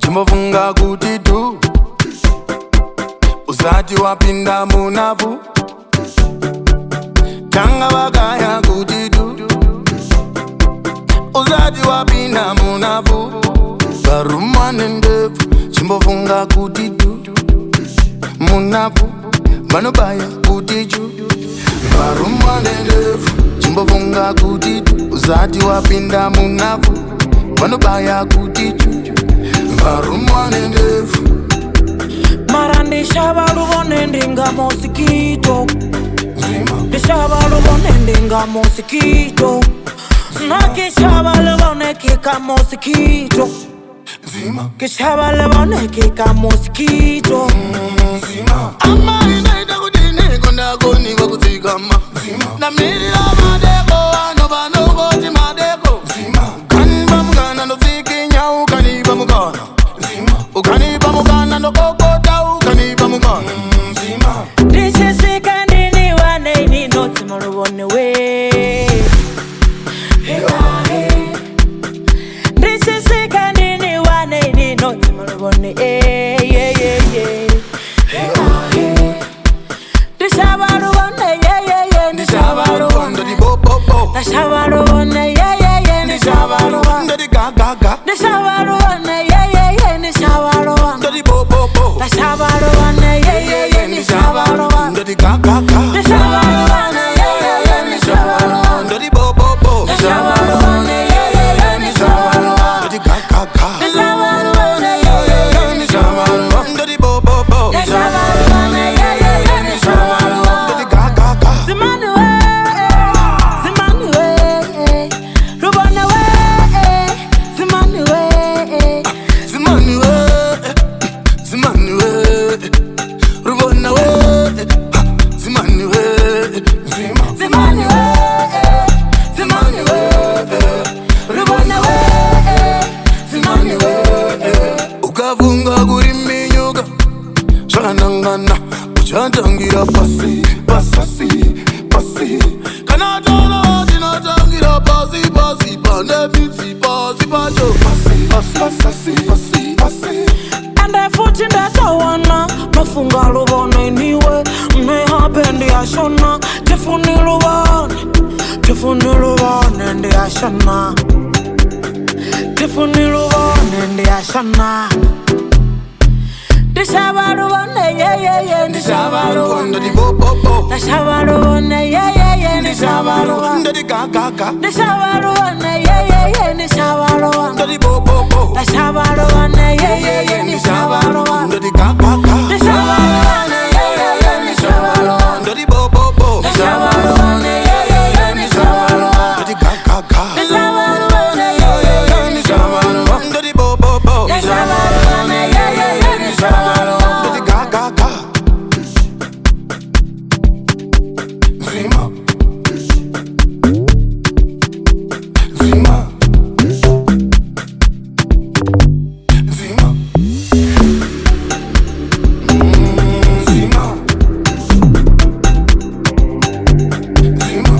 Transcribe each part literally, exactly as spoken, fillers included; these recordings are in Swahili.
chimbofunga kuti tu usati wapinda munavu tanga wakaya kuti tu usati wapinda munavu varumane ndevu chimbofunga kuti tu munavu vanobaya kuti chu varumane ndevu chimbofunga kuti tu usati wapinda munavu vanobaya kuti chu varumane ndevu mara ndishava luvone ndinga mosikito ndishava luvone ndinga mosikito nakishava luvone kika mosikito kishava luvone kika mosikito ama inaita kutini kondakoni wakuzikama na mirila madeko ano vanokoti madeko kanipa mukana ndozikinya ukanipa mukana ukanipa mukana ndokokota ukanipa mukana ndishishika ndini wane ninoti muluvone we ndishishika ndini wane ninoti muluvone ndishavaluvone ndishavaluvone ndishavaluvone ndishavaluvone ndodikagaga ndishavaluvone ndishavaluvone ndishavaluvone ndishavaluvone ndodikagaga ndishavaluvone ndodibobobo ndishavaluvone ndodikagaga ndishavaluvone ndodibobobo ndishavaluvone ndodikagaga Zimani we, Zimani we, Rubona we, Zimani we, Zimani we, Zimani we, Rubona we, Zimani we, Zimani we, Zimani we, Rubona we, Zimani we. ukavunga kuri minyuka zvakanangana uchatangira pasi pasasi pasi kana tolo tinotangira pasi pasi pane bitsi pasi pacho pasi pasi pasasi pasi pasi Ande futi ndatawana mafunga luvone niwe mnehapendi ashona tifuni luvone tifuni luvone ndi ashona tifuni luvone ndi ashona ndishava luvone yeyeye ndishava luvone ndodibobobo ndishava luvone yeyeye ndishava luvone ndodikagaga ndishava luvone yeyeye ndishava luvone ndodibobobo ndishava luvone yeyeye ndishava luvone ndodikagaga ndishava luvone yeyeye ndishava luvone ndodibobobo ndishava luvone yeyeye ndishava luvone ndodikagaga ndishava luvone yeyeye ndishava luvone ndodibobobo ndishava luvone yeyeye ndishava luvone ndodikagaga Zima Zima Zima Zima Zima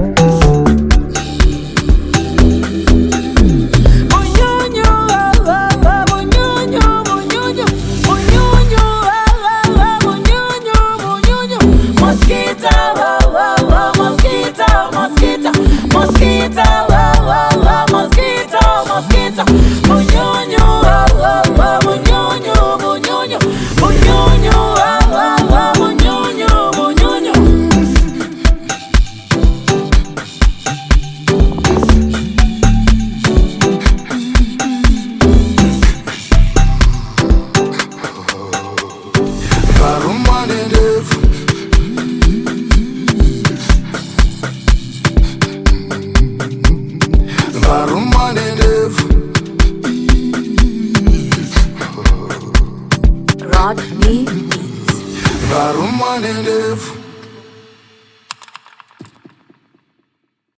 Munyunyu wawa munyunyu munyunyu munyunyu wawa munyunyu munyunyu mosquito wawa mosquito mosquito mosquito wawa mosquito mosquito munyunyu wawa munyunyu munyunyu munyunyu wawa munyunyu munyunyu varumane ndevu varumane ndevu Rod Me Beats. varumane ndevu